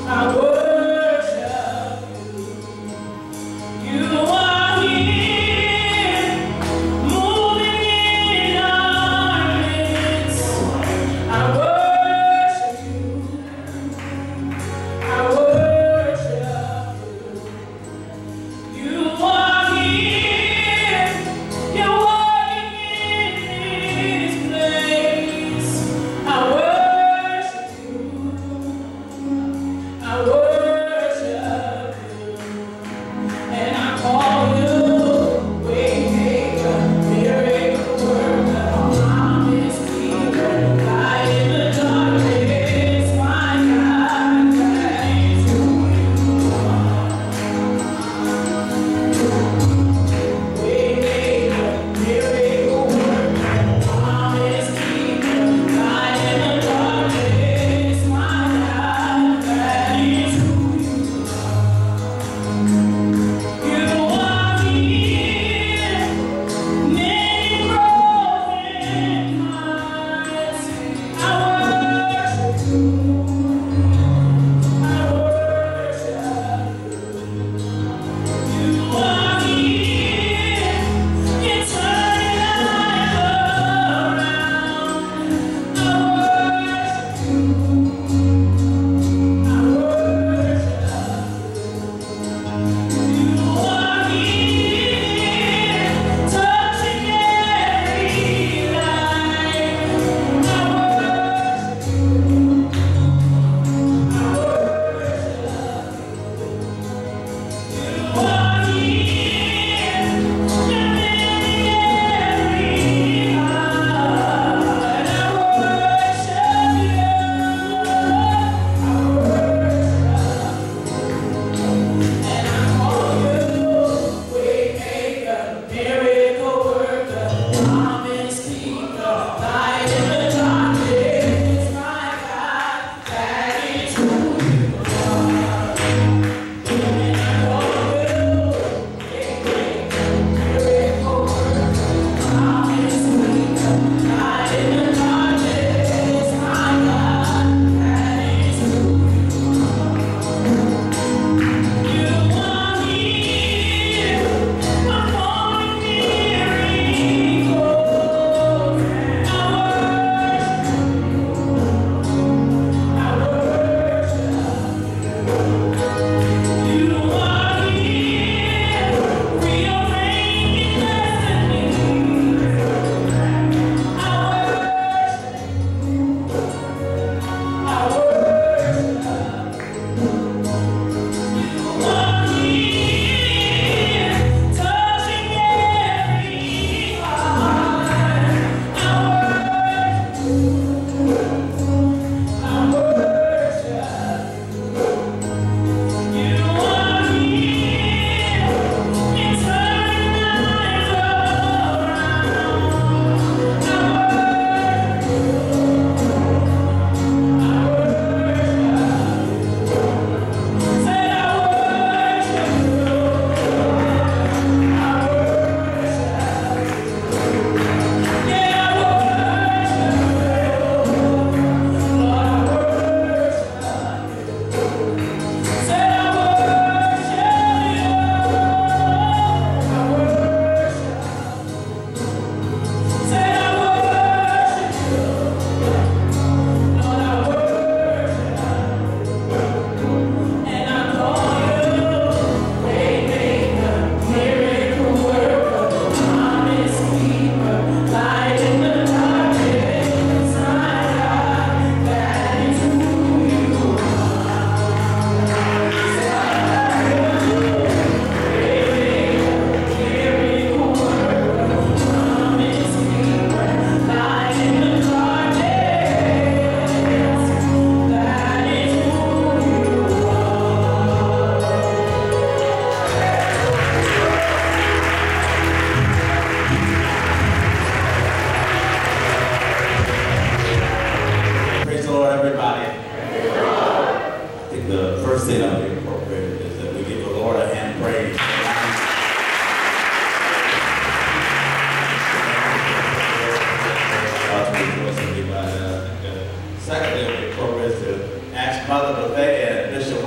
Secondly, the program is to ask Mother Buffet and Bishop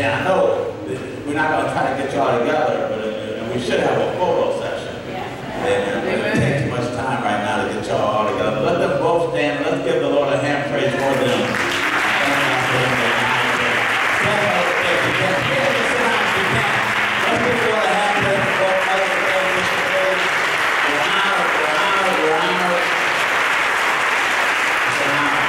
I know we're not going to try to get y'all together, but we should have a photo session. Amen. But it takes too much time right now to get y'all all together. Let them both stand. Let's give the Lord a hand praise for them. Let's give the Lord a hand praise for both Mother and Bishop Graves. We're honored. It's an honor.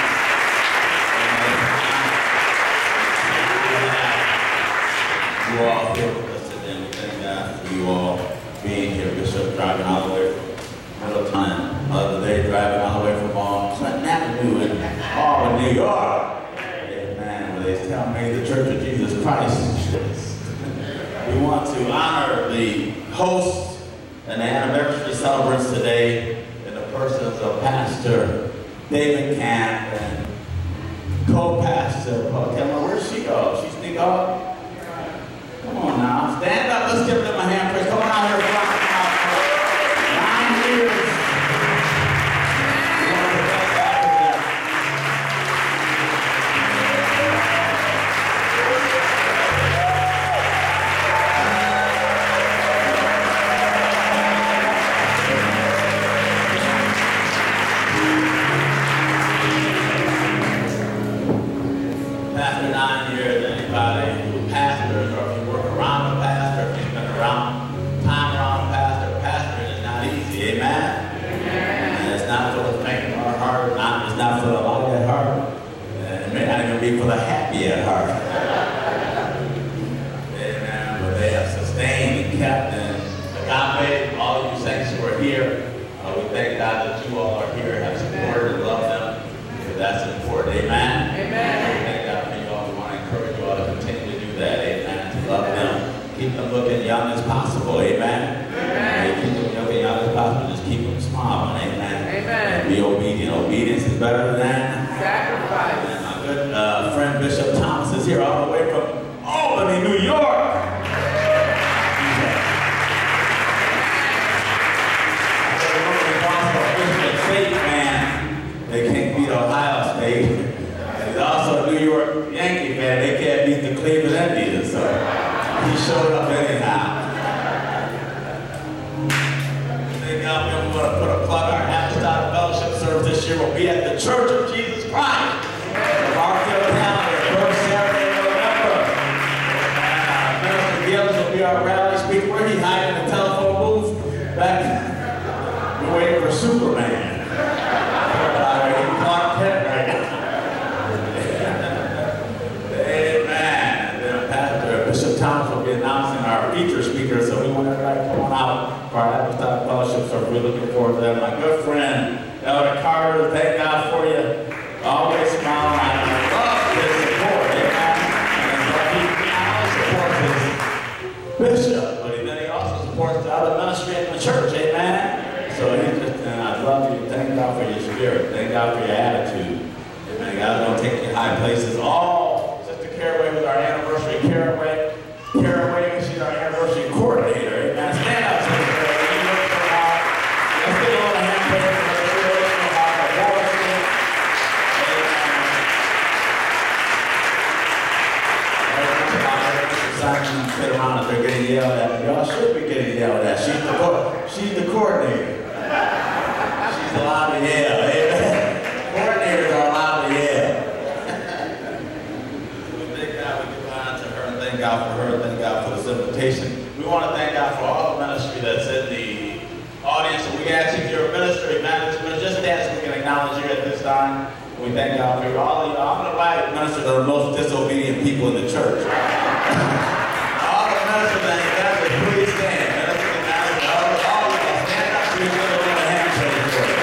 You all here with us today. We thank God for you all being here. Bishop driving all the way from Middletown, other day driving all the way from Clinton Avenue in Auburn, New York. Amen. Where they tell me the Church of Jesus Christ. We want to honor the hosts and the anniversary celebrants today in the persons of Pastor David Camp and co-pastor Paul Kellner. Where'd she go? She sneak off? Come on now. Stand up. Let's give them a hand praise. Come on out here. Rock out. 9 years. Pastor 9 years. Anybody who pastors or if you work around a pastor, if you spend time around a pastor, pastoring is not easy, amen? And it's not for the faint of our heart, it's not for the light at heart, and it may not even be for the happy at heart. Amen. But they have sustained and kept and agape, all of you saints who are here. We thank God that you all are here, have supported and loved them, because that's important, amen? Amen. We thank God for you all. We want to encourage you all to continue to do that, amen, to love them. Keep them looking young as possible, amen? Amen. Keep them looking young as possible, just keep them smiling, amen? Amen. And be obedient. Obedience is better than sacrifice. And my good friend Bishop Thomas is here all the way from Albany, New York. They can't beat Ohio State. And he's also a New York Yankee fan. They can't beat the Cleveland Indians. So he showed up anyhow. Thank God we want to put a plug. Our Apostolic Fellowship service this year will be at the Church of Jesus Christ. Mark your calendar. First Saturday in November. Minister Gills will be our rally speaker. Where he hiding in the telephone booth? Back. We're waiting for Superman. Thomas will be announcing our feature speaker, so we want everybody to come on out for our Apostolic Fellowship, so we're looking forward to that. My good friend, Elder Carter, thank God for you. Always smiling. I love his support, amen. And he supports his bishop, but then he also supports the other ministry in the church, amen. So and I love you. Thank God for your spirit. Thank God for your attitude. Amen. God's going to take you high places. All Sister Caraway was our anniversary. Caraway, she's our anniversary coordinator. Amen. Stand up, Sister Caraway. You work so hard. Let's give a little hand praise for her. She works so hard. Amen. Sit around if they're getting yelled at. Y'all should be getting yelled at. She's the coordinator. She's allowed to yell. Amen. Coordinators are allowed to yell. Thank God for her, thank God for this invitation. We want to thank God for all the ministry that's in the audience. And we ask if you're a minister, evangelist, just dance, we can acknowledge you at this time. We thank God for all of you. I'm going to write ministers are the most disobedient people in the church. All the ministers and evangelists, please stand. Ministers and evangelists, all of you stand up, please give them a hand shake for you.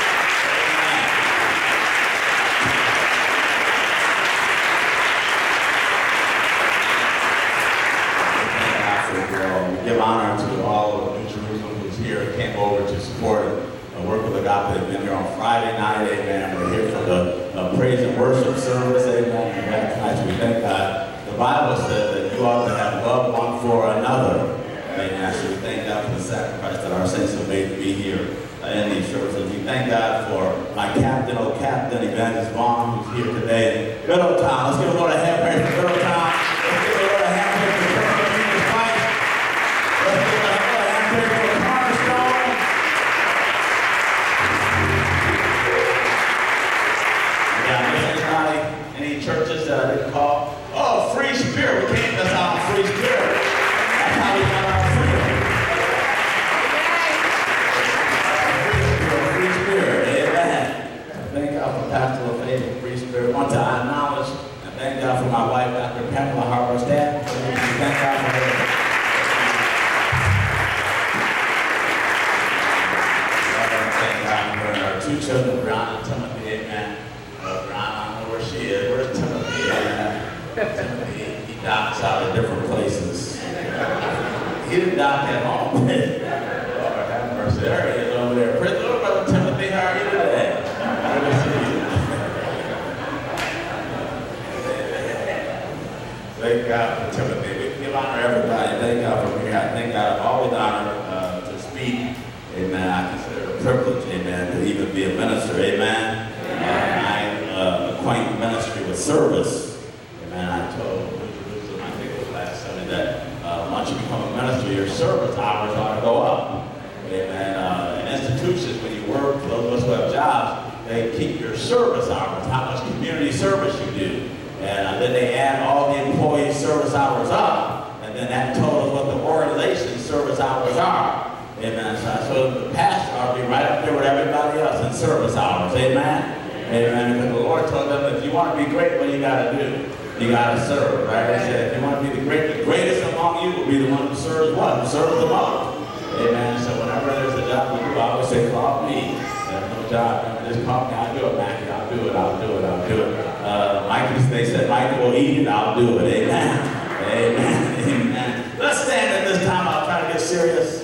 Give honor to all of New Jerusalem who's here, came over to support and work with Agape. They've been here on Friday night, amen. We're here for the praise and worship service, amen. And that tonight we thank God. The Bible says that you ought to have love one for another. Amen. So we thank God for the sacrifice that our saints have made to be here in these services. We thank God for my captain, Evangelist Vaughn, who's here today. Middletown. Let's give a little hand praise for Middletown. Let's give a little spirit. We can't miss out on free spirit. That's how we got our freedom. Free spirit. Amen. Thank God for Pastor LaFave and free spirit. Want to acknowledge and thank God for my wife, Dr. Pamela Harberstadt. Thank God for her. Two children, Brown and Timothy, amen. Brown, I don't know where she is. Where's Timothy? Timothy, he docks out at different places. He didn't dock at home. Lord have mercy. There he is over there. Praise the Lord, Brother Timothy. How are you today? Good to see you. Thank God for Timothy. We give honor to everybody. Thank God for me. I thank God. I'm always honored to speak. Amen. I consider it a privilege, amen, to even be a minister, amen. I acquaint ministry with service. Amen. I told Jerusalem, I think it was last Sunday, that once you become a minister, your service hours ought to go up. Amen. In institutions, when you work, those of us who have jobs, they keep your service hours, how much community service you do. And then they add all the employee service hours up, and then that totals what the organization service hours are. Amen. So the pastor ought to be right up there with everybody else in service hours. Amen. Amen. Because the Lord told them, if you want to be great, what do you got to do? You got to serve, right? He said, if you want to be the greatest among you will be the one who serves what? Who serves the most. Amen. So whenever there's a job to do, I always say, call me. There's no job. Just call me. I'll do it, Mackie. I'll do it. I'll do it. I'll do it. They said, Mikey will eat it. I'll do it. Amen. Amen. Amen. Let's stand at this time. I'll try to get serious.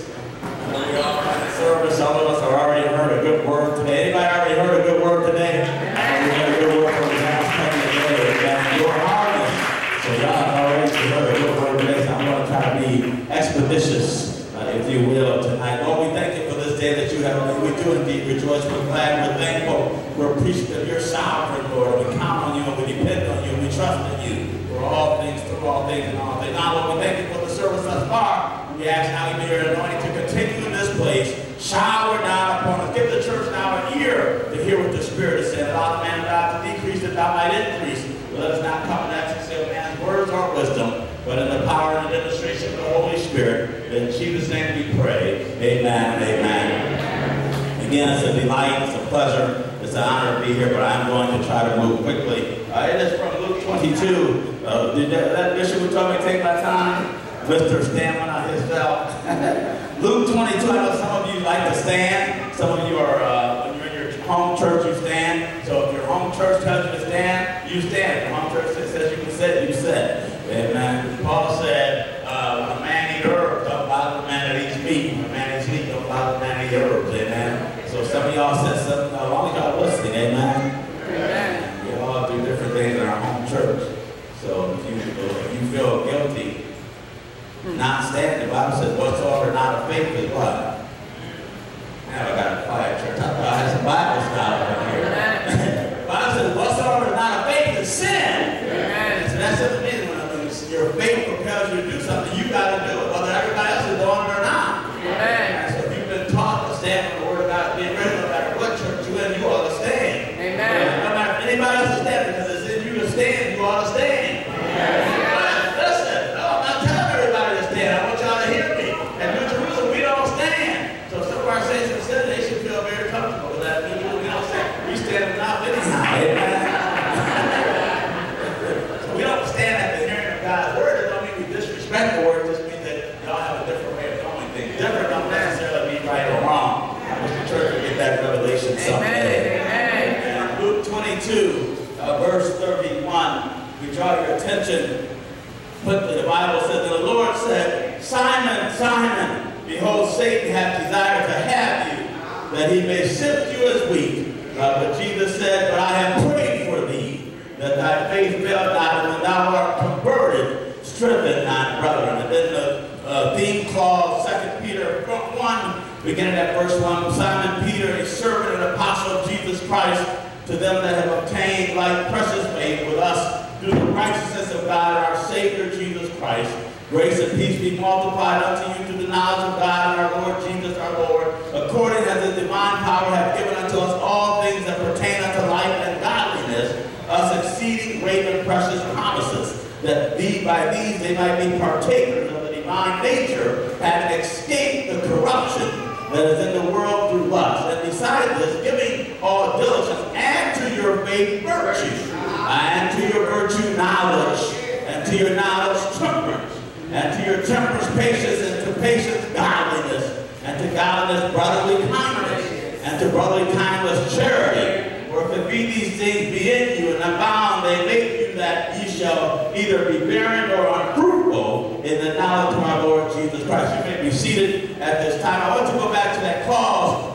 Service, some of us have already heard a good word today. Anybody already heard a good word today? We had a good word from the last couple of days. Your harvest. So y'all have already heard a good word today. So I'm going to try to be expeditious, if you will, tonight. Lord, we thank you for this day that you have. We do indeed rejoice. We're glad. We're thankful. We're appreciative. You're sovereign, Lord. We count on you and we depend on you and we trust in you for all things, through all things, and all things. Now, Lord, we thank you for the service thus far. We ask now you your anointing to continue in this place. Shower down upon us. Give the church now an ear to hear what the Spirit is saying. Allow the man of God to decrease that thou might increase. Let us not come in excellency of man's words or wisdom, but in the power and demonstration of the Holy Spirit. In Jesus' name we pray. Amen and amen. Again, it's a delight. It's a pleasure. It's an honor to be here, but I'm going to try to move quickly. It is from Luke 22. Did that bishop who told me to take my time? Mr. Stamina himself. Luke 22, I know some of you like to stand. Some of you are, when you're in your home church, you stand. So if your home church tells you to stand, you stand. If your home church says you can sit, you sit. Amen. Paul said, when a man eats herbs, don't bother the man that eats meat. When a man eats meat, don't bother the man that eats herbs. Amen. So some of y'all said something, as long as y'all listening. Amen. Amen. We all do different things in our home church. So if you feel guilty, not standing, the Bible says, whatsoever not of faith is what? Now I got a quiet church. I thought I had some Bible scholars in here. The Bible says, whatsoever is not of faith is sin. So that's what it means when your faith propels you to do something, you got to do it, whether everybody else is doing it or not. So if you've been taught to stand on the word of God, being ready, no matter what church you're in, you ought to stand. No matter if anybody else is standing, because it's in you to stand, you ought to stand. Our saints and sinners, they should feel very comfortable with that. We don't say we stand enough anyhow. So we don't stand at the hearing of God's word. It don't mean we disrespect the word. It just means that y'all have a different way of doing things. Different don't necessarily mean right or wrong. I wish the church would get that revelation someday. Amen. Luke 22, verse 31. We draw your attention quickly. The Bible says that the Lord said, Simon, Simon, behold, Satan hath desired to have you, that he may sift you as wheat. But Jesus said, but I have prayed for thee, that thy faith fail not, and when thou art converted, strengthen thy brethren. And then the theme clause, 2 Peter 1, beginning at verse 1, Simon Peter, a servant and apostle of Jesus Christ, to them that have obtained like precious faith with us through the righteousness of God and our Savior Jesus Christ. Grace and peace be multiplied unto you through the knowledge of God and our Lord Jesus our Lord, according as the divine power hath given unto us all things that pertain unto life and godliness, us exceeding great and precious promises, that we by these they might be partakers of the divine nature, having escaped the corruption that is in the world through lust. And besides this, giving all diligence, add to your faith virtue, and to your virtue knowledge, and to your knowledge temperance, and to your temperance patience, and to patience godliness, and to godliness brotherly kindness, and to brotherly kindness charity. For if it be these things be in you and abound, they make you that ye shall either be barren or unfruitful in the knowledge of our Lord Jesus Christ. You may be seated at this time. I want to go back to that clause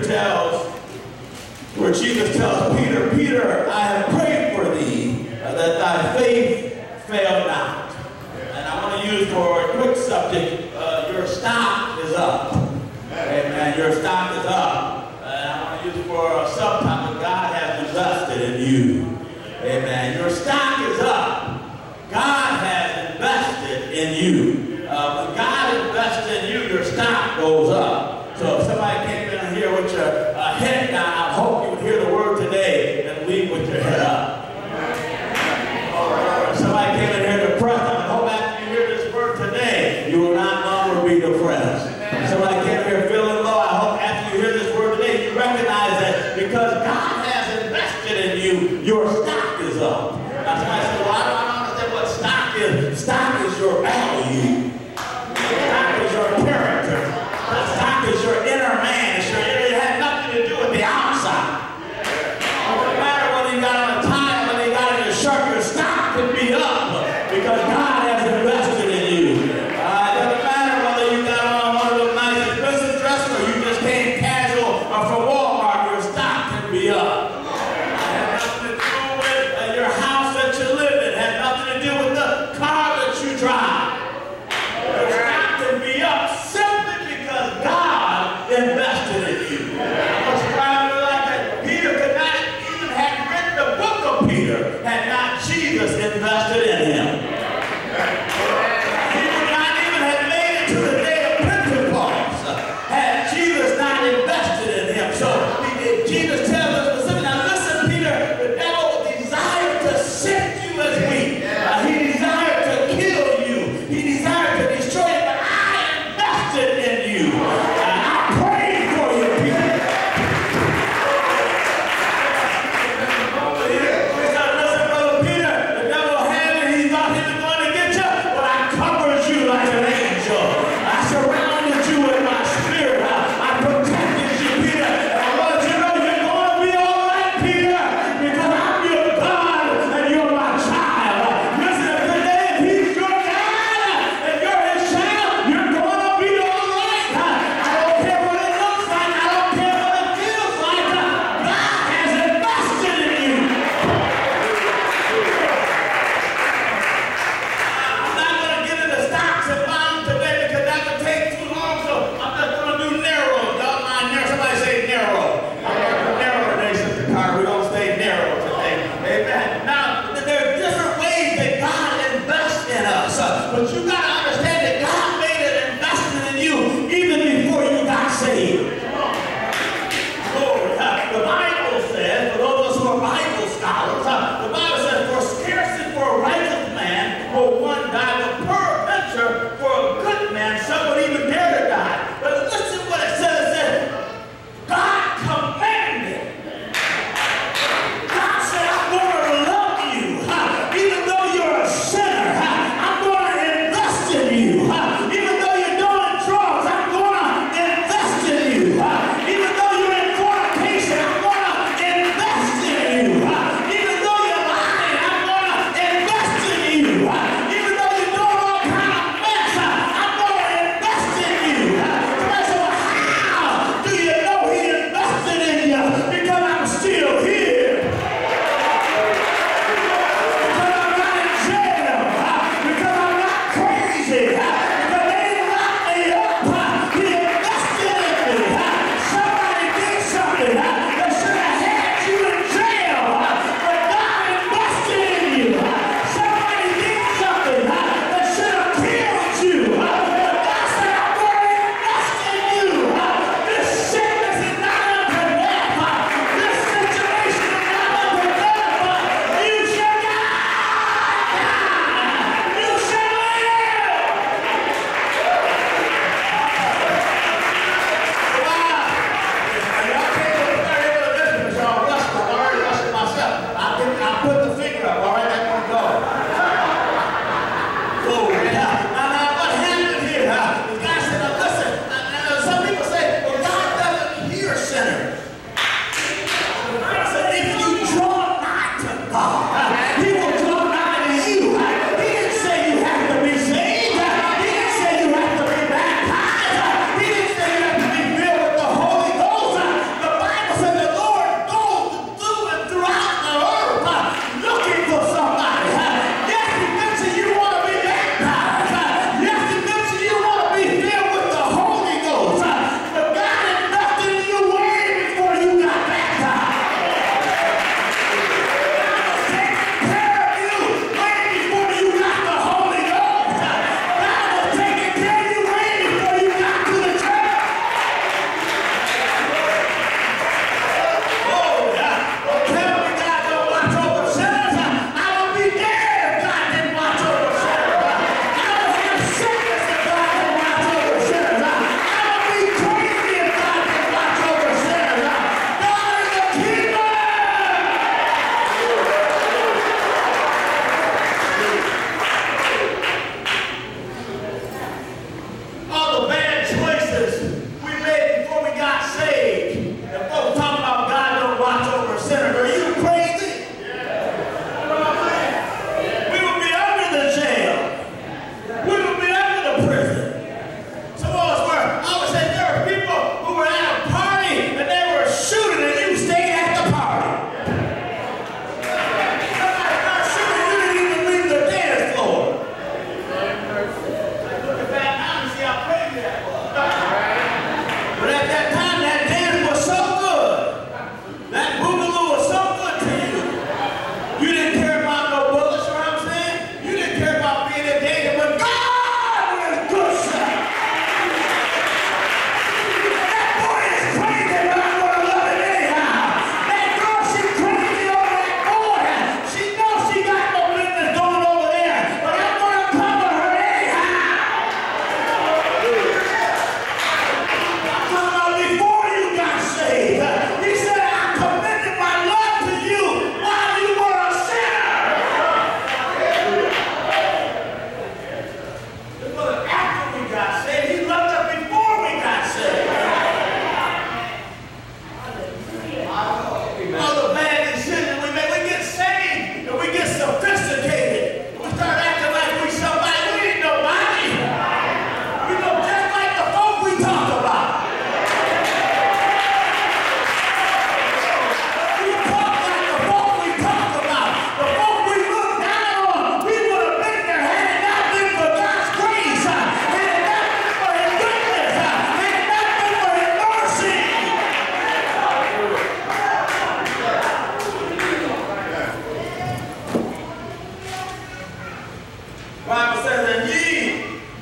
where Jesus tells Peter, Peter, I have prayed for thee that thy faith fail not. And I want to use for a quick subject, your stock is up. Amen. Your stock is up. And I want to use for a subtopic, God has invested in you. Amen. Your stock is up. God has invested in you. When God invests in you, your stock goes up. So if somebody came in here with your head down, I hope you would hear the word today and leave with your head up. Or if somebody came in here depressed, I hope after you hear this word today, you will not longer be depressed. If somebody came in here feeling low, I hope after you hear this word today, you recognize that because God has invested in you, your stock is up. Now somebody said, well, I don't understand what stock is. Stock is your value. Stock is your character. Stock is your inner man. It has nothing to do with the outside. It doesn't matter whether you got on a tie or whether you got on your shirt, your stock can be up because God has invested in you. It doesn't matter whether you got on one of those nice expensive dresses or you just came casual or from Walmart, your stock can be up. It has nothing to do with your house that you live in. It has nothing to do with the car that you drive. Your stock can be up simply because God invested in you. What's probably like that? Peter could not even have written the book of Peter had not Jesus invested in him. He would not even have made it to the day of Pentecost had Jesus not invested in him. So Jesus tells us specifically, now listen, Peter, the devil desired to sift you as wheat. He desired to kill you. He desired to destroy you, but I invested in you. I prayed for you, Peter. He said, listen, brother Peter, the devil had it. He thought he was going to get you, but I covered you like an angel. I surrounded you with my spirit. I protected you, Peter. And I want you to know you're going to be all right, Peter, because I'm your God and you're my child. Listen, today, if he's your God and you're his child, you're going to be all right. I don't care what it looks like. I don't care what it feels like. God has invested in you. I'm not going to get into stocks and bonds today because that would take too long, so I'm just going to do narrow. Don't mind narrow. Somebody say narrow. I'm going to do narrow today, Sister Carter. We don't stay narrow today. Amen. Now, there are different ways that God invests in us, but you got to understand that God made an investment in you even before you got saved. Glory. The Bible says, for those of us who are Bible scholars, the Bible says, for scarcely for a righteous man will one die, but peradventure for a good man some would even dare to die. But listen what it says. It says, God commanded. God said, I'm going to love you. Even though you're a sinner, I'm going to invest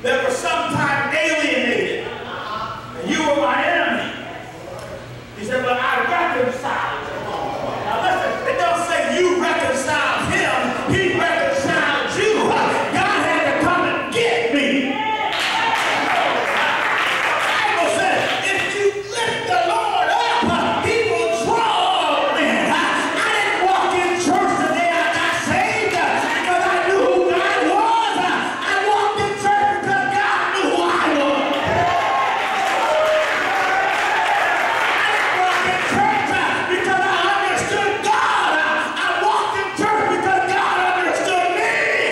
that were sometimes alienated. And you were my enemy. He said, but I reconciled you. Now listen, it don't say you reconciled him. He reconciled you. God had to come and get me. The Bible says, if you lift the Lord up, he will draw all men. I didn't walk in church the day I got saved because I knew who God was. I walked in church because God knew who I was. Because I understood God. I walked in church because God understood me.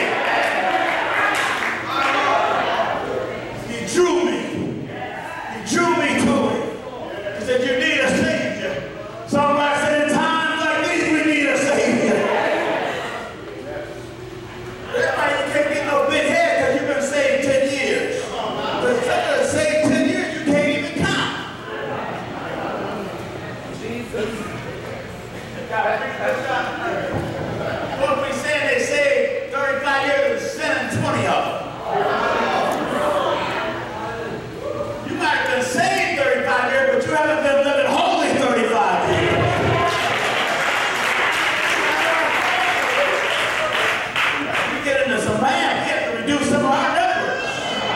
He drew me. He drew me to it. He said, you need a Savior. Somebody said, in times like these, we need a Savior. Everybody, you can't get no big head because you've been saved 10 years. But if you've been saved 10 years, you can't even count. What we saying they saved 35 years, sinning 20 of them. You might have been saved 35 years, but you haven't been living holy 35 years. We get into some math, we have to reduce some of our numbers.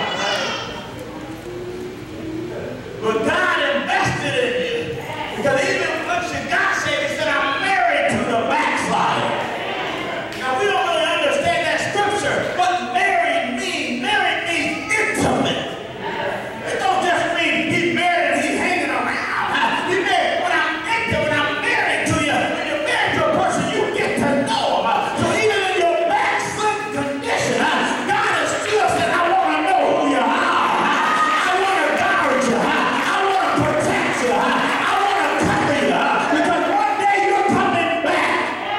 But God invested in you. Because even once you got saved, he said, I'm married to the backslider. Now, we don't really understand that scripture. What married means? Married means intimate. It don't just mean he's married and he's hanging around. He's married. When I'm intimate, when I'm married to you, when you're married to a person, you get to know him. So even in your backslidden condition, God is still saying, I want to know who you are. I want to guard you. I want to protect you. I want to cover you. Because one day you're coming back.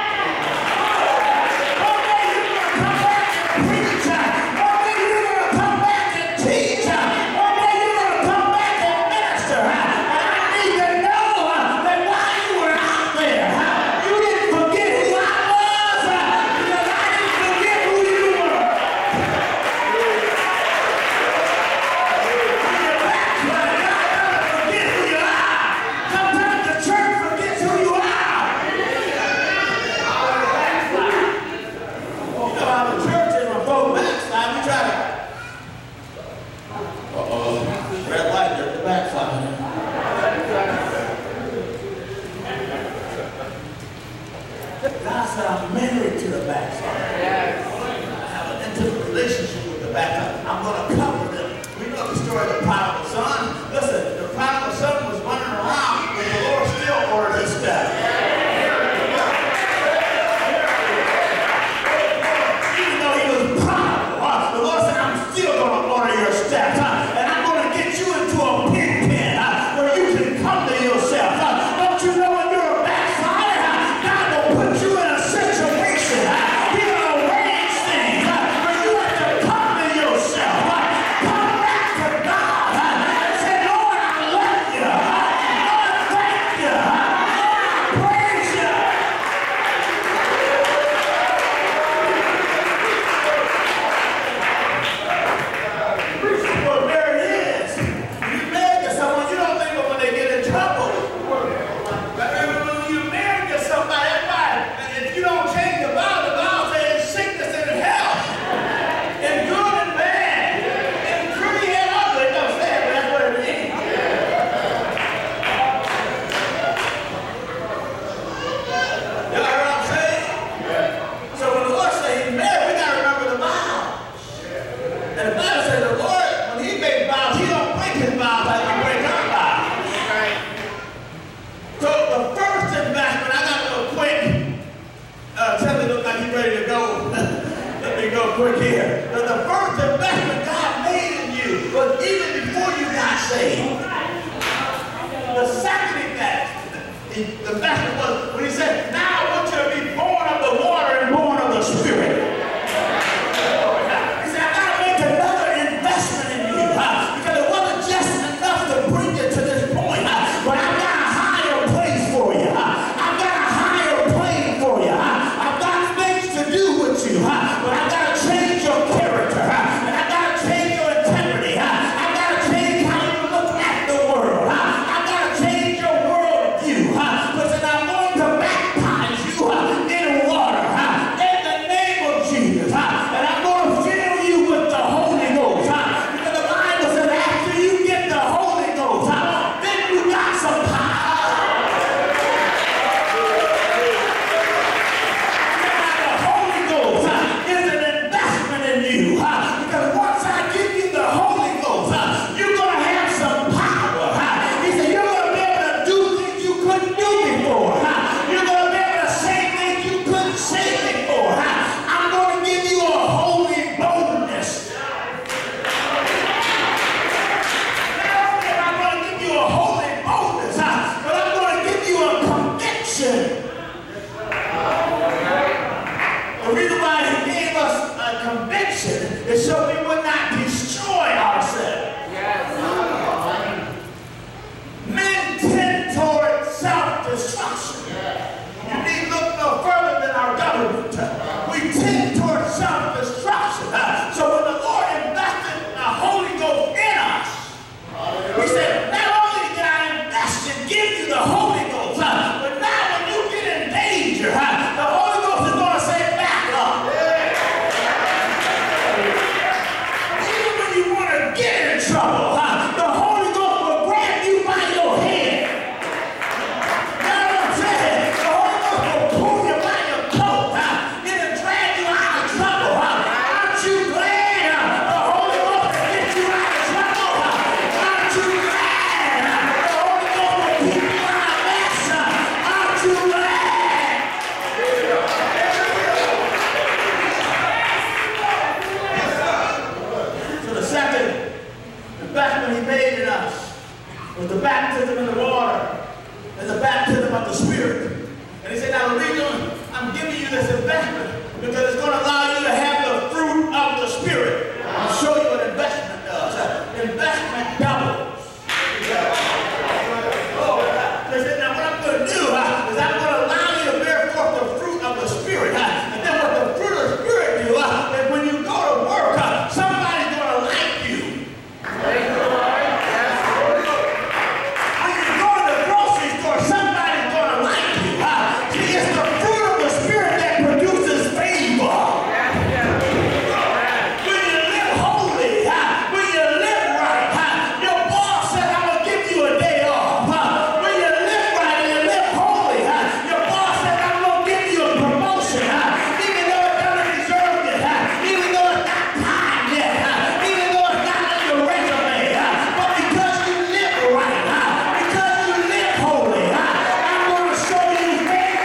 One day you're going to come back and preach. One day you're going to come back and teach. One day you're going to come back and minister. And I need to know that while you were out there, you didn't forget who I was because I didn't forget who you were. When you're backsliding, God doesn't forget who you are. Sometimes the church forgets who you are. You know how the church is when folks backslide, we try to. Red light, there's the backside. God said, I'm married to the backside. I have an intimate relationship with the backside. I'm going to cover them. We know the story of the prodigal son. Listen, the prodigal son was running around, but the Lord still ordered his steps. Even though he was prodigal, the Lord said, I'm still going to order your steps. And I'm going to get you into a pig pen where you can come to yourself. Don't you know when you're a backslider, God will put you in a situation. He will arrange things where you have to come to yourself. was the baptism in the water and the baptism of the Spirit. And he said, now the reason I'm giving you this investment because it's going to allow you to have the fruit of the Spirit. I'll show you what investment does. Investment doubles. They said, now what I'm going to do is I'm going to allow you to bear forth the fruit of the Spirit. And then what the fruit of the Spirit do is when you go to work, somebody's going to like you. When you go to the grocery store, somebody's going to like you. See, it's the fruit of the Spirit that produces favor. When you live holy, when you live right, your boss said, I'm going to give you a day off. When you live right and you live holy, your boss said, I'm going to give you a promotion. Even though it doesn't deserve it, even though it's not time yet, even though it's not on your resume, but because you live right, because you live holy, I'm going to show you favor.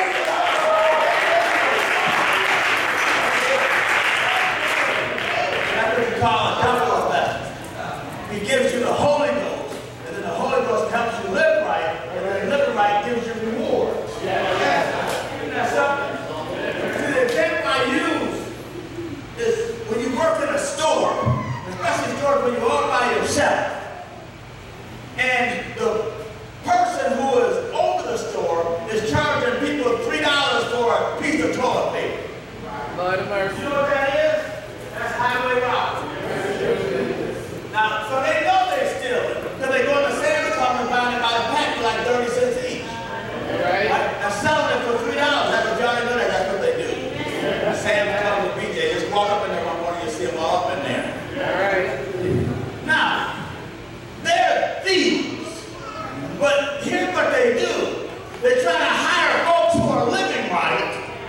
That's what you call a double effect. He gives you the Holy Ghost, and then the Holy Ghost helps you live right, and then living right gives you reward. Isn't that something? See, the example I use is when you work in a store, especially stores when you're all by yourself, and the person who is over the store is charging people $3 for a piece of toilet paper. Lord of mercy. You know what that is? That's highway robbery. Now, so they know they're stealing because they go in the Sam's Club and buy it by the pack for like 30 cents each. Right. Now, selling it for $3. That's what Johnny Good. That's what they do. Sam's Club and BJ just walk up in there one morning, you see them all up in there. All right. Now, they're thieves, but here's what they do. They try to hire folks who are living right.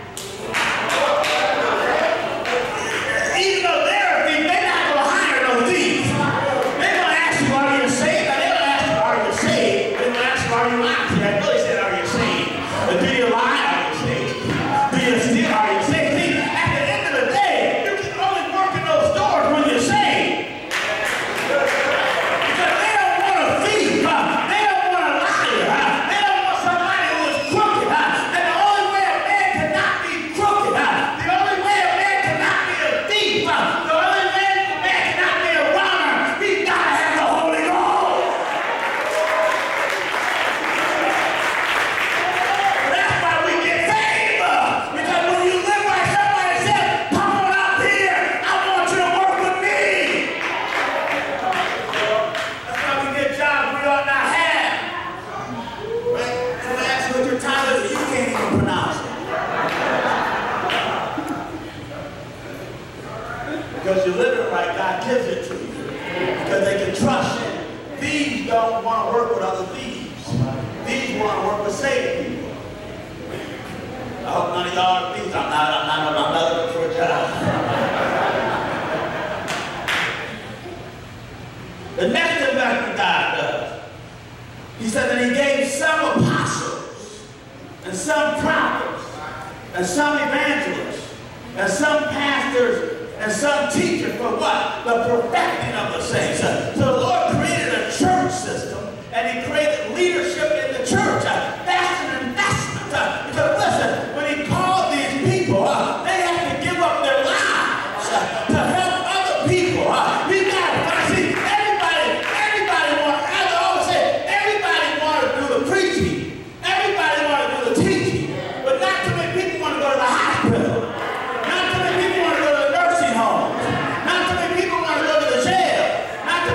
Even though they're a thief, they're not going to hire no thieves. They're going to ask you, are you saved? Now, they don't ask you, are you saved? They're going to ask you, are you lying? See, I know they said, are you saved? But do you lie? Are you saved? Do you steal? Are you saved? See, at the end of the day, you can only work in those stores when you're saved. Because they don't want a thief. They don't want a liar. They don't want somebody who is crooked. And the only way a man cannot be crooked, the only way a man cannot be a thief, the only way a man cannot be a runner, he's got to have the Holy Ghost. That's why we get favor. Because when you live like somebody says, come on up here, I want you to work with me. That's why we get jobs we ought not have. Right? Somebody asks you what your title is, you can't even pronounce it. Because you're living right, God gives it to you. Because they can trust you. Thieves don't want to work with other thieves. Thieves want to work with saved people. I hope none of y'all are thieves. I'm not looking for a job. The next investment God does, he said that he gave some apostles, and some prophets, and some evangelists, and some pastors, and some teachers for what? The perfecting of the saints. So the Lord created a church system, and he created leadership in the church. That's an investment. Because listen, when he called these people, they had to give up their lives to help other people. You got to see, everybody wanted, as I always say, everybody wanted to do the preaching. Everybody wanted to do the teaching. But not too many people want to go to the hospital. Not too many people want to go to the nursing home. Not too many people want to go to the jail. Not too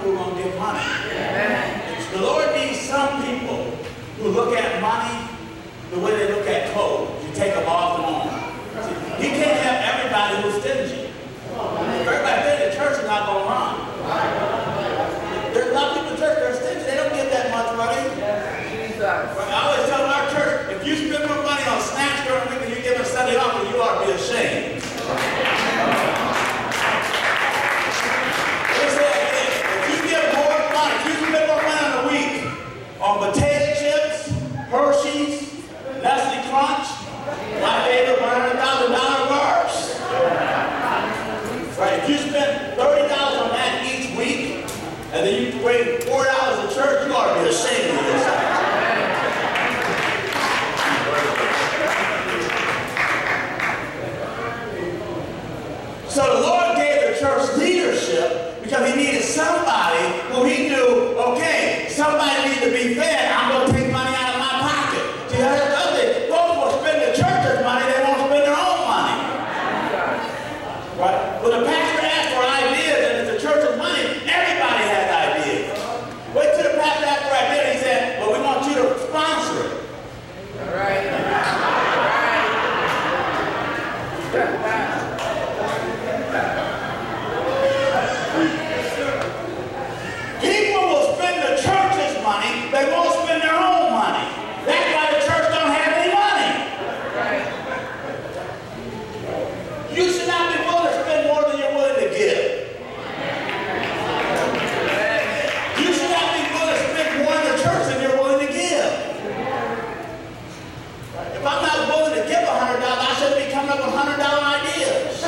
people who are going to give money. Amen. The Lord needs some people who look at money the way they look at clothes. You take them off and on. See, He can't have everybody who's stingy. If everybody thinks the church is not going to run. There's a lot of people in church that are stingy. They don't give that much money. Jesus. I always tell our church, if you spend more money on snacks during the week than you give a Sunday off, then you ought to be ashamed. If you give more money, if you spend more money on a week on potato chips, Hershey's, Nestle Crunch, my favorite $100,000 bars. Right? If you spend $30 on that each week, and then you bring $4 to church, you ought to be ashamed of yourself. So the Lord gave the church leadership because He needed somebody who He knew, okay, somebody needs to be fed. I'm going to take money out of my pocket. See, that's the other thing. Folks will spend the church's money. They won't spend their own money. Right? When the pastor asked for ideas and it's the church's money, everybody has ideas. Wait till the pastor asked for ideas. He said, well, we want you to sponsor it. All right. People will spend the church's money, they won't spend their own money. That's why the church don't have any money. You should not be willing to spend more than you're willing to give. You should not be willing to spend more in the church than you're willing to give. If I'm not willing to give $100, I shouldn't be coming up with $100 ideas.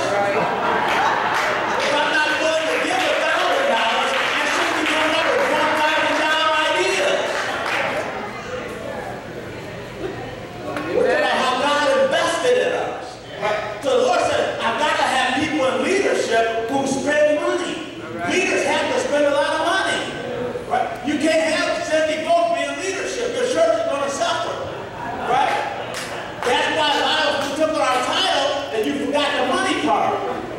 If I'm not willing to give $1,000, I shouldn't be coming up with $1,000 ideas. We're talking about how God invested in us. Right? So the Lord said, I've got to have people in leadership who spend money. Leaders have to spend a lot of money. Right? You can't have Cindy folks be in leadership. Your church is going to suffer. Right? That's why a lot of us took on our title and you forgot the money part.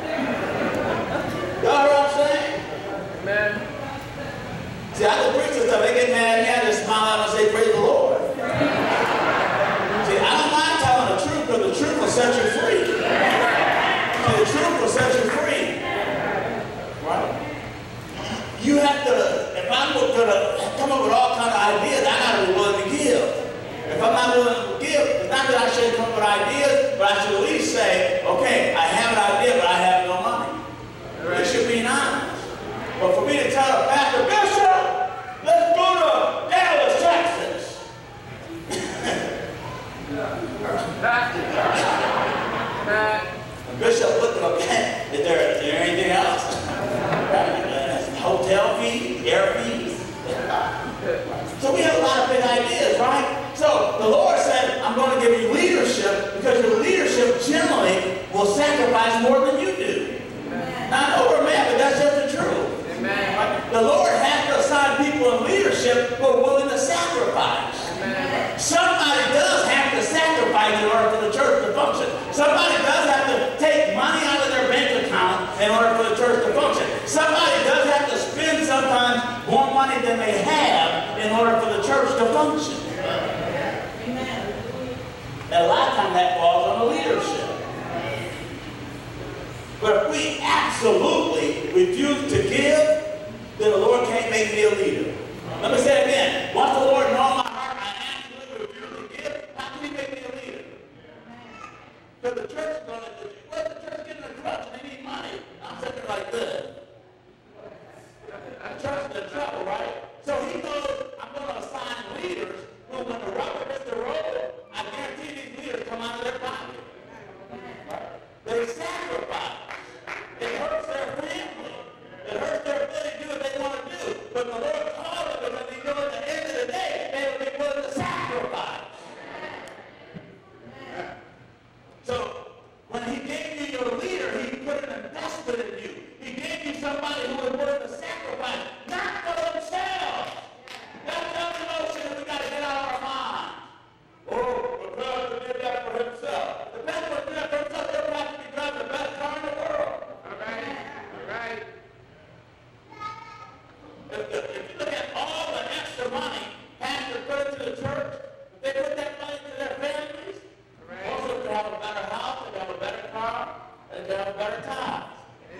Y'all heard what I'm saying? Amen. See, I can preach this stuff. They get mad at me. I just smile out and say, praise the Lord. See, I don't mind telling the truth because the truth will set you free. See, the truth will set you free. Right? You have to, if I'm going to come up with all kinds of ideas, I got to be willing to give. If I'm not willing to give, it's not that I shouldn't come up with ideas, but I should at least say, okay, I have an idea, but I have no money. It should be honest. But for me to tell a pastor, Bishop, let's go to Dallas, Texas. The bishop looked at him, is there anything else? Hotel fees, air fees. So we have a lot of big ideas, right? So the Lord said, I'm going to give you leadership because your leadership generally will sacrifice more than you do. Not over man, but that's just the truth. Amen. Right? The Lord has to assign people in leadership who are willing to sacrifice. Amen. Somebody does have to sacrifice in order for the church to function. Somebody does have to take money out of their bank account in order for the church to function. Somebody does have to spend sometimes more money than they have in order for the church to function. Amen. And a lot of times that falls on the leadership. But if we absolutely refuse to give, then the Lord can't make me a leader. Let me say it again. Once the Lord knows my heart, I absolutely refuse to give, how can He make me a leader? Because the church is going to, where's the church getting a crutch and they need money? I'm sitting there like this. The church is in trouble, right? So He knows I'm going to assign leaders who, when the rubber hits the road, I guarantee these leaders come out of their pocket. Right? They sacrifice. It hurts their family. It hurts their ability to do what they want to do. But the Lord called them because He knows at the end of the day, they will be willing to sacrifice. So, when He gave you your leader, He put an investment in you. He gave you somebody who is willing to sacrifice, not for themselves. That's the other notion that we got to get out of our mind. Oh, the pastor did that for himself. The pastor did that for himself. They're about to be driving the best car in the world. All right. If their tithes.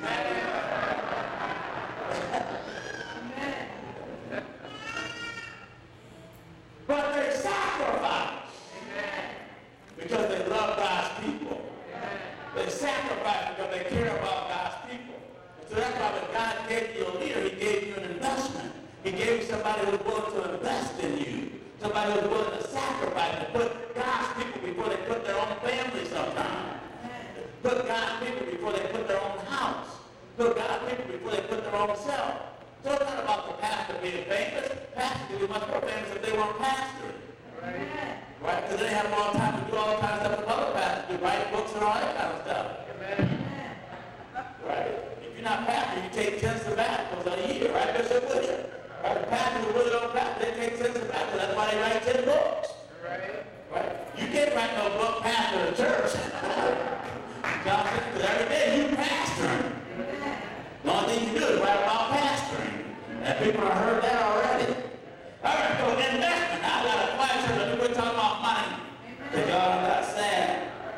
But they sacrifice because they love God's people. They sacrifice because they care about God's people. And so that's why when God gave you a leader, he gave you an investment. He gave you somebody who's willing to invest in you. Somebody who's willing to sacrifice and put God's people before they put their own family sometimes. Put God's people before they put their own house. Put God's people before they put their own self. So it's not about the pastor being famous. Pastors could be much more famous if they weren't pastoring. Right? Because they have all the time to do all kinds of stuff that other pastors do, write books and all that kind of stuff. Right? If you're not pastoring, you take 10 sabbaticals a year, right, Bishop William? Right? The pastors who really don't pastor, they take 10 sabbaticals. That's why they write 10 books. Right? You can't write no book pastor a church. Because every day you pastoring. The only thing you do is write about pastoring. And people have heard that already. All right, so investment. I got a quiet church. Let me quit talking about money. Because y'all got sad.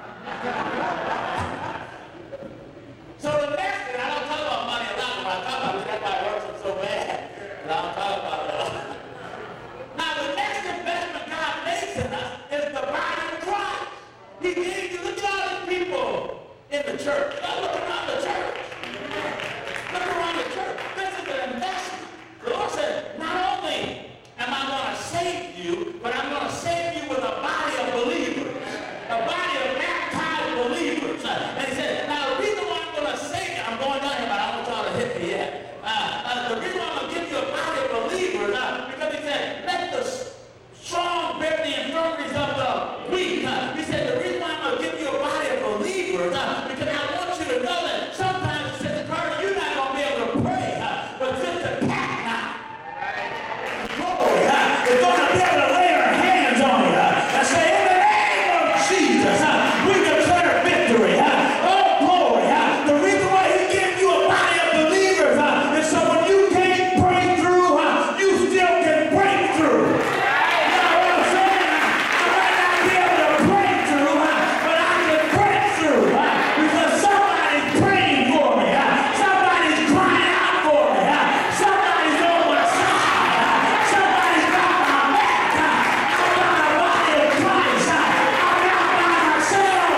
So investment, I don't talk about money a lot. When I talk about it, that's why it hurts them so bad. And I don't talk about it a lot. Now, the next investment God makes in us is the body of Christ. He gave you, look at all these people in the church. Look around the church. Look around the church. This is an investment. The Lord said, not only am I going to save you, but I'm going to save you with a body of believers. A body of baptized believers. And he said, now the reason why I'm going to save you, I'm going down here, but I don't want y'all to hit me yet. The reason why I'm going to give you a body of believers, because he said, let the strong bear the infirmities of the weak. He said, the reason why I'm going to give you a body of believers, because I want you to know that sometimes, Sister Carter, you're not going to be able to pray, but Sister Pat now. Glory, is going to be able to lay her hands on you and say, in the name of Jesus, we declare victory. Oh, glory. The reason why he gave you a body of believers is so when you can't break through, you still can break through. You know what I'm saying? I might not be able to break through, but I can break through because somebody's praying for me. Somebody's crying out for me. Somebody's on my side. Somebody's got my back. I'm not a body of Christ. I'm not by myself.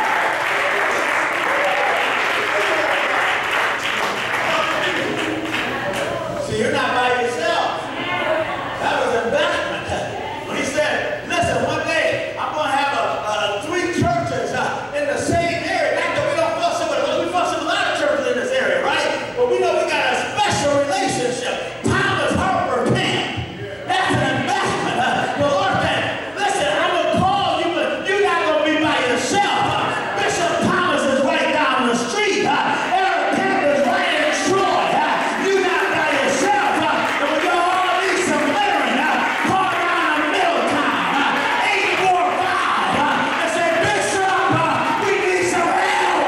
See, you're not by yourself. That was investment. When he said, listen, one day I'm going to have 3 churches in the same area. Not that we don't fellowship with them. We fellowship with a lot of churches in this area, right? But we know we got a special relationship. Thomas Harper Camp. That's an investment. The Lord said, listen, I'm going to call you, but you're not going to be by yourself. Bishop Thomas is right down the street. Eric Camp is right in Troy. You're not by yourself. And we all need some veteran. Call around the middle town. 845. And say, Bishop, we need some help.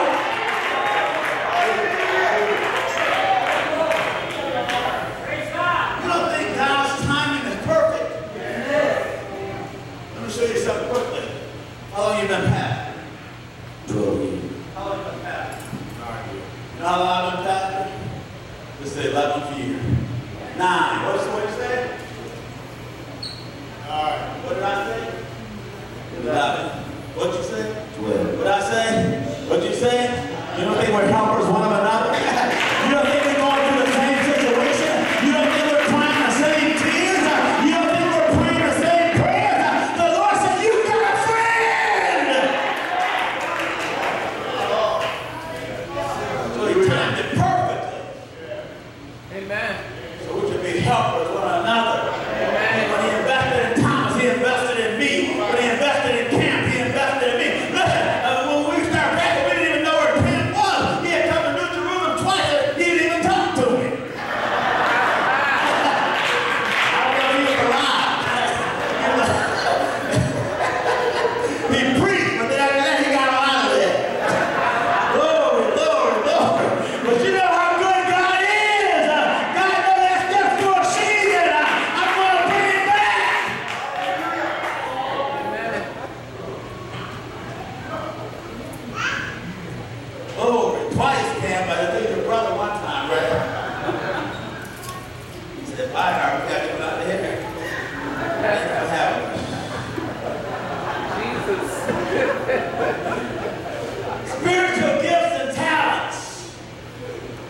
You don't think God's timing is perfect? Let me show you something quickly. How long you been pastor? 12 years. How long you been pastor? 9 years. You know how long I've been pastor? This is the 11th year. 9. What did you say? All right. What did I say? 11. What'd you say? 12. What did I say? What'd you say? You don't think we're helpers one of another? You don't think we're going through the same situation? You don't think we're crying the same tears? You don't think we're praying the same prayers? The Lord said, you got a friend! So he timed it perfectly. Amen. So we can be helpers one another. Amen. When he invested in Thomas, he invested in me. When he invested in Camp, he invested in me. Listen, when we started back, we didn't even know where Camp was. He had come to New Jerusalem twice, and he didn't even talk to me. I don't know if he was alive. He preached, but then after that, he got out of there. Glory, glory, glory. But you know how good God is. God knows that stuff to a season.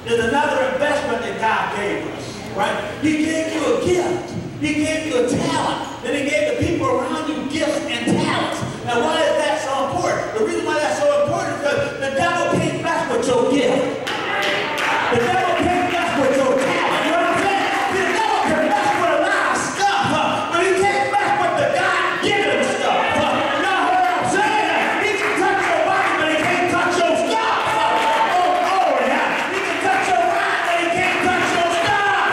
There's another investment that God gave us, right? He gave you a gift. He gave you a talent. Then he gave the people around you gifts and talents. Now, why is that so important? The reason why that's so important is because the devil can't mess with your gift. The devil can't mess with your talent. You know what I'm saying? The devil can mess with a lot of stuff, but he can't mess with the God-given stuff. You know what I'm saying? He can touch your body, but he can't touch your stuff. Oh, glory. He can touch your mind, but he can't touch your stuff.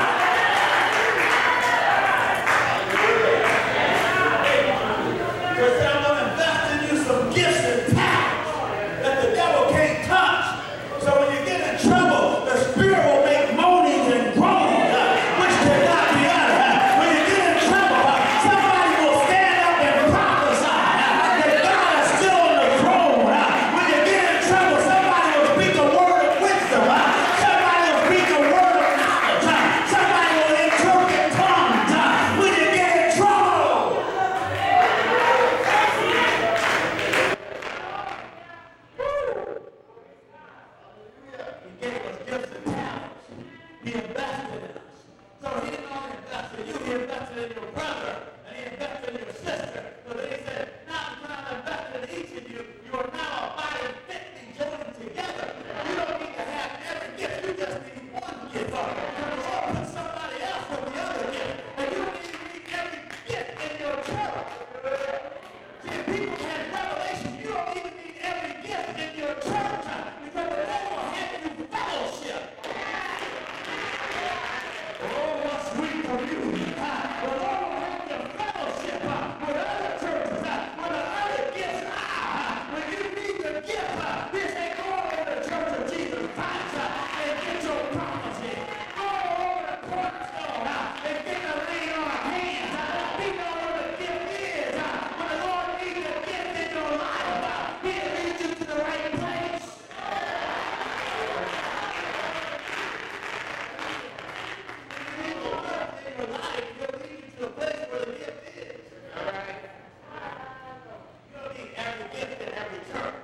Because I'm going to invest in you some gifts and talents that the devil can't touch. So when you get in trouble, the Spirit will make moanings and groanings, which cannot be uttered. When you get in trouble, somebody will stand up and prophesy that God is still on the throne. When you get in trouble, somebody will speak a word of wisdom. Somebody will speak a word of knowledge. Somebody will interpret tongues. When you get in trouble. He gave us gifts and talents. He invested in us. So he didn't only invest in you, he invested in your brother, and he invested in your sister. So then he said, now because I've invested in each of you, you are now a body fitly joined together. You don't need to have every gift, you just need one gift. The Lord put somebody else with the other gift. And you don't even need every gift in your church. See, if people had revelation, you don't even need every gift in your church because the Lord will have you fellowship. Oh, what sweet communion. The Lord will have you fellowship with other churches, with the other gifts. When you need the gift, this ain't go over the Church of Jesus Christ and get your promises. Go over the cornerstone and get the lay on hands. Be know what the gift is. When the Lord needs a gift in your life, he'll lead you to the right place. In your life, he'll lead you to the place where the gift is. All right? You don't need every gift in every church.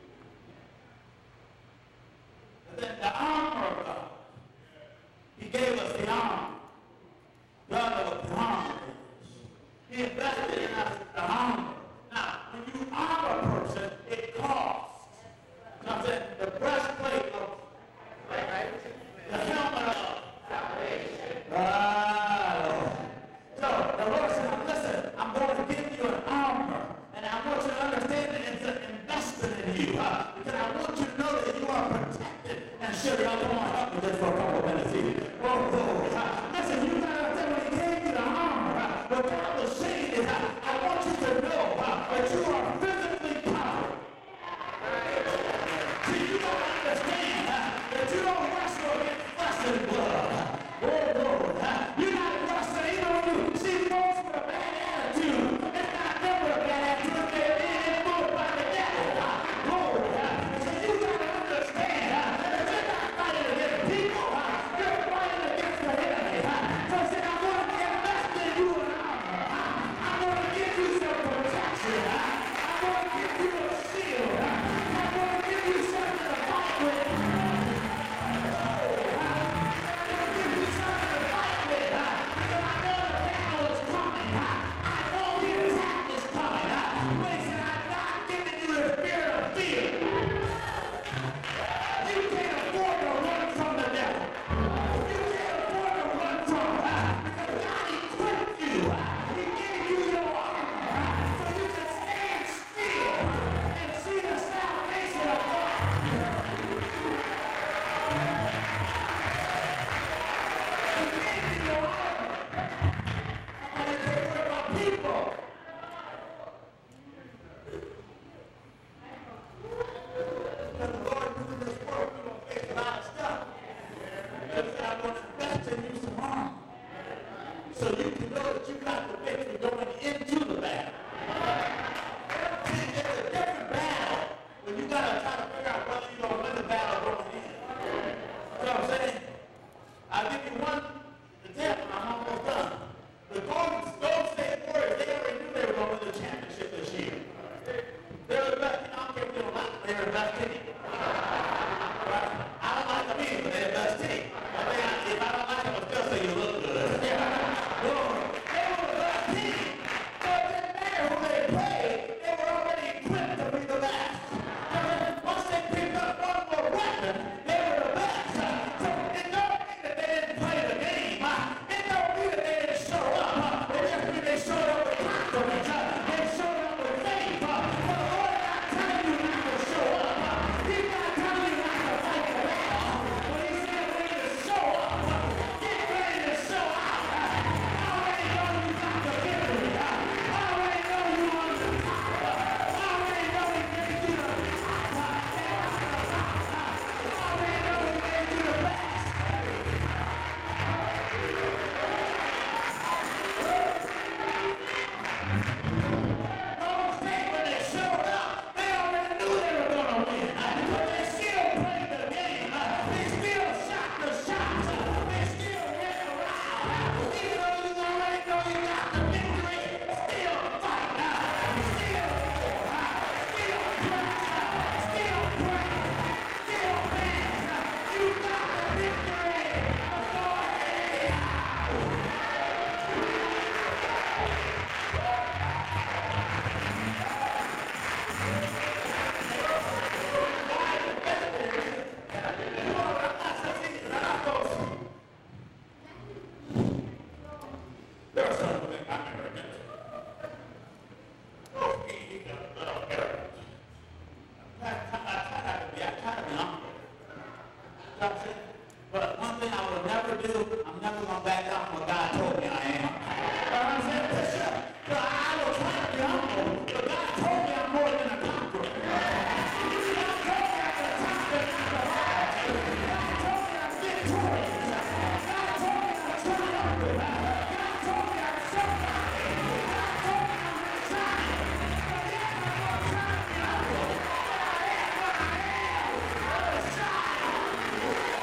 And then the armor of God. He gave us the armor. God knows what the armor is. He invested in us the armor. Now, when you arm a person, it costs. You know what I'm saying? The breastplate of the helmet of salvation. So the Lord said, listen, I'm going to give you an armor. And I want you to understand that it's an investment in you. Because I want you to know that you are protected. And sure, y'all come on, help me just for a couple minutes here. Listen, you got to understand when he gave you the armor, what God was saying is, I want you to know that you are physically powered. See, you got to understand that you don't wrestle against flesh and blood. Oh, Lord. You're not wrestling, even when you see folks with a bad attitude. It's not them with a bad attitude. They're being moved by the devil. Lord. So you got to understand that you're not fighting against people. You're fighting against the enemy. So I said, I want to invest in you an armor. But one thing I will never do, I'm never going to back down from what God told me I am. I'm saying, Bishop, I will try to be humble, but God told me I'm more than a conqueror. God told me I'm the top and not the bottom. God told me I'm victorious. God told me I'm triumphant. God told me I'm somebody. God told me I'm excited. But yet I'm going to try to be humble. But I am what I am. I'm a child.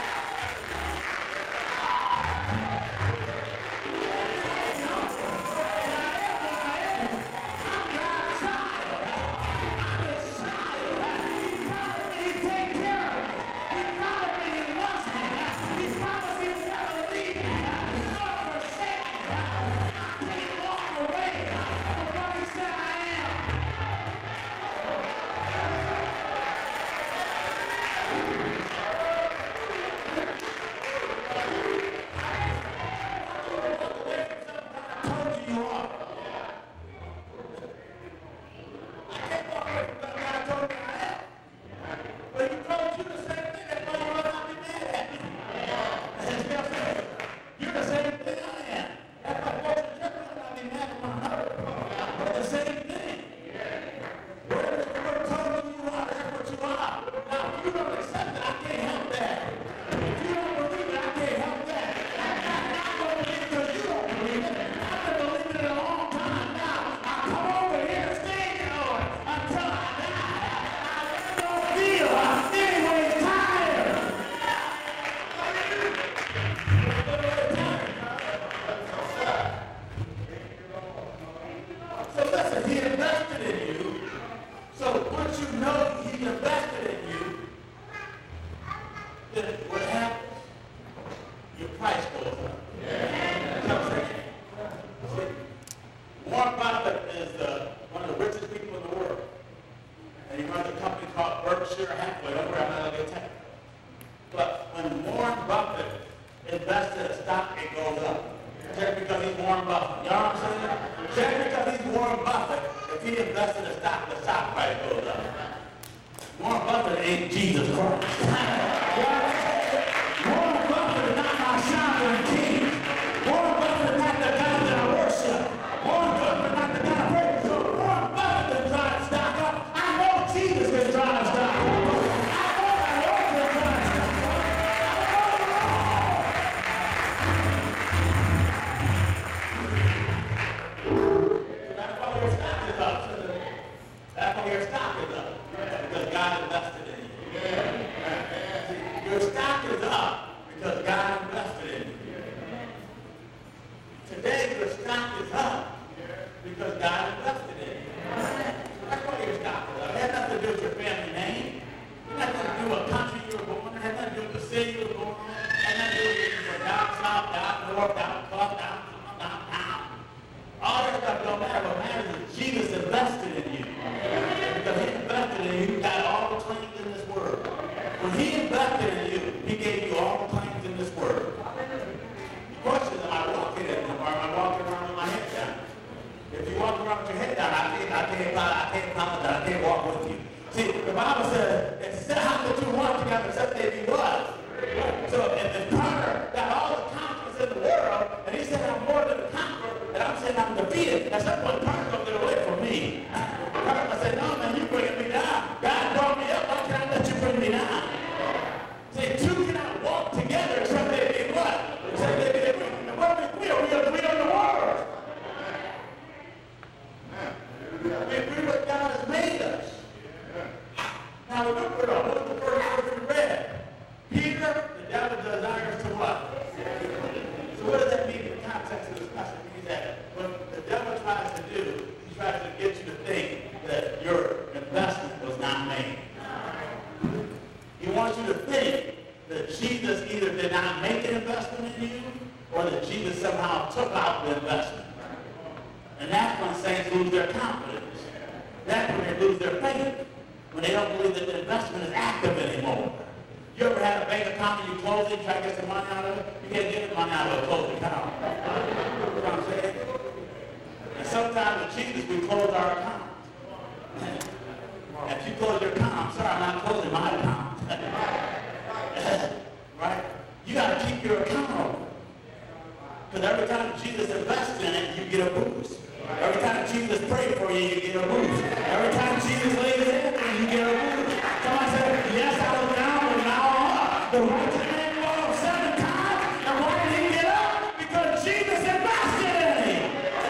Because every time Jesus invests in it, you get a boost. Every time Jesus prays for you, you get a boost. Every time Jesus lays hands on you, you get a boost. Somebody said, yes, I was down, but now I'm up. The righteous man falls 7 times, and why did he get up? Because Jesus invested in him.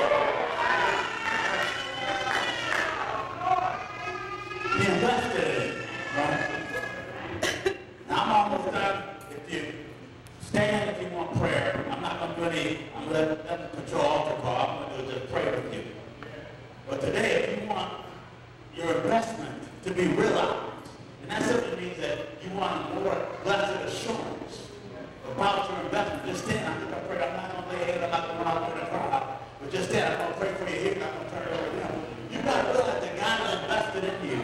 He invested in him. Right? Now I'm almost done. If you stand, if you want prayer, I'm not going to do any, I'm going to let them control altar call. I'm going to do just pray with you. But today, if you want your investment to be realized, and that simply means that you want a more blessed assurance about your investment, just stand. I'm going to pray. I'm not going to lay hands. I'm not going to run out there in the crowd. But just stand. I'm going to pray for you here. I'm not going to turn it over to them. You've got to realize that God has invested in you.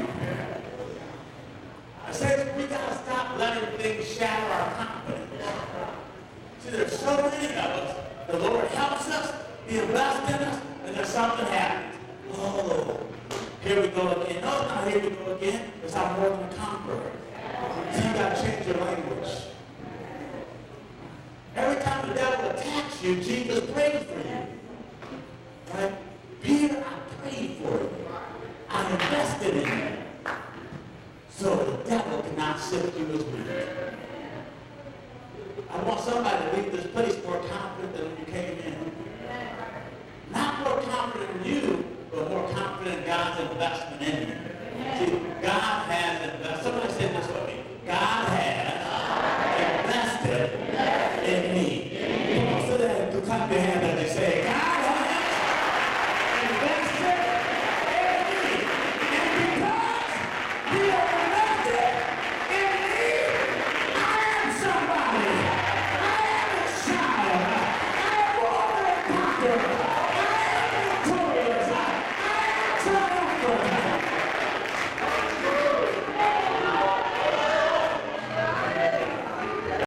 I said we got to stop letting things shatter our confidence. See, there's so many of us. The Lord helps us. He invests in us. And then something happens. Oh, here we go again. No, it's not here we go again. It's I'm more than a conqueror. So you got to change your language. Every time the devil attacks you, Jesus prays for you. Right? Peter, I prayed for you. I invested in you. So the devil cannot sift you as wheat. I want somebody to leave this place more confident than when you came in. Not more confident in you, but more confident in God's investment in you. See, God has invested. Somebody say this with me. God has invested in me. Come on, sit there and clap your hands as they say, God has invested in me. And because He has invested in me, I am somebody. I am a child. I am more than a conqueror.